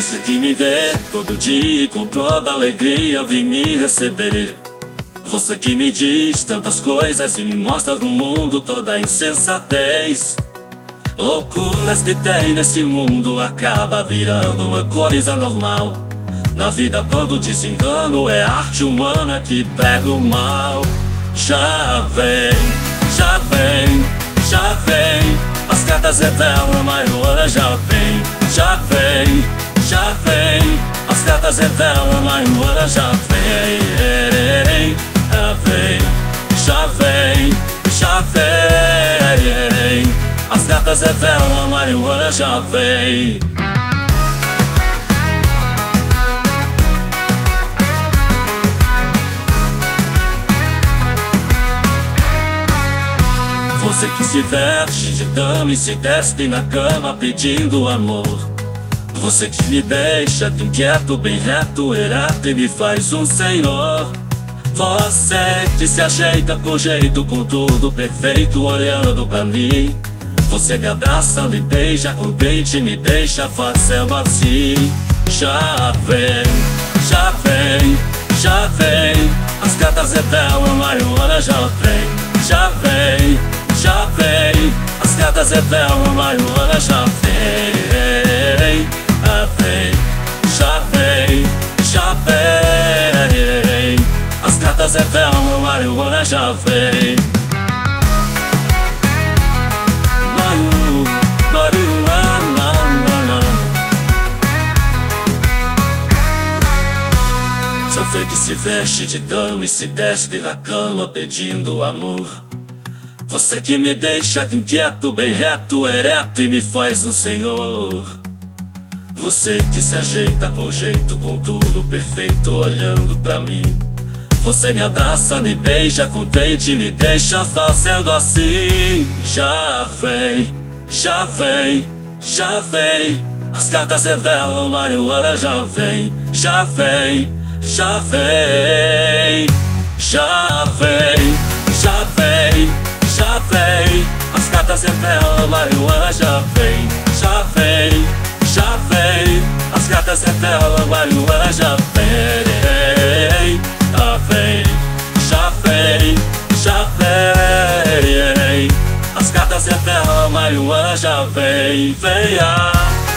Você que me vê todo dia e com toda alegria vem me receber. Você que me diz tantas coisas e me mostra no mundo toda a insensatez. Loucuras que tem nesse mundo acaba virando uma coisa normal. Na vida todo desengano é arte humana que prega o mal. Já vem, já vem, já vem. As cartas revelam a maior, já vem, já vem, já vem. As cartas revelam a maior, já vem, já vem, já vem, já vem. As cartas revelam a maior, já vem. Você que se veste de dama e se despe na cama pedindo amor. Você que me deixa inquieto, bem reto, ereto e me faz um senhor. Você que se ajeita com jeito, com tudo perfeito, olhando pra mim. Você me abraça, me beija com dente, me deixa fazendo assim. Já vem, já vem, já vem. As cartas revelam a maior, já vem, já vem, já vem. As cartas revelam a maior, já vem, já vem, já vem, já vem. As cartas revelam a maior, já vem. Você que se veste de dama e se despe na cama pedindo amor. Você que me deixa inquieto, bem reto, ereto e me faz um senhor. Você que se ajeita com jeito, com tudo perfeito, olhando pra mim. Você me abraça, me beija com dente, me deixa fazendo assim. Já vem, já vem, já vem. As cartas revelam a maior, já vem, já vem, já vem, já vem, já vem, já vem. As cartas revelam a maior, já vem, já vem, já vem. As cartas revelam a maior, já vem, já vem, já vem, já vem. As cartas revelam a maior, já vem, venha.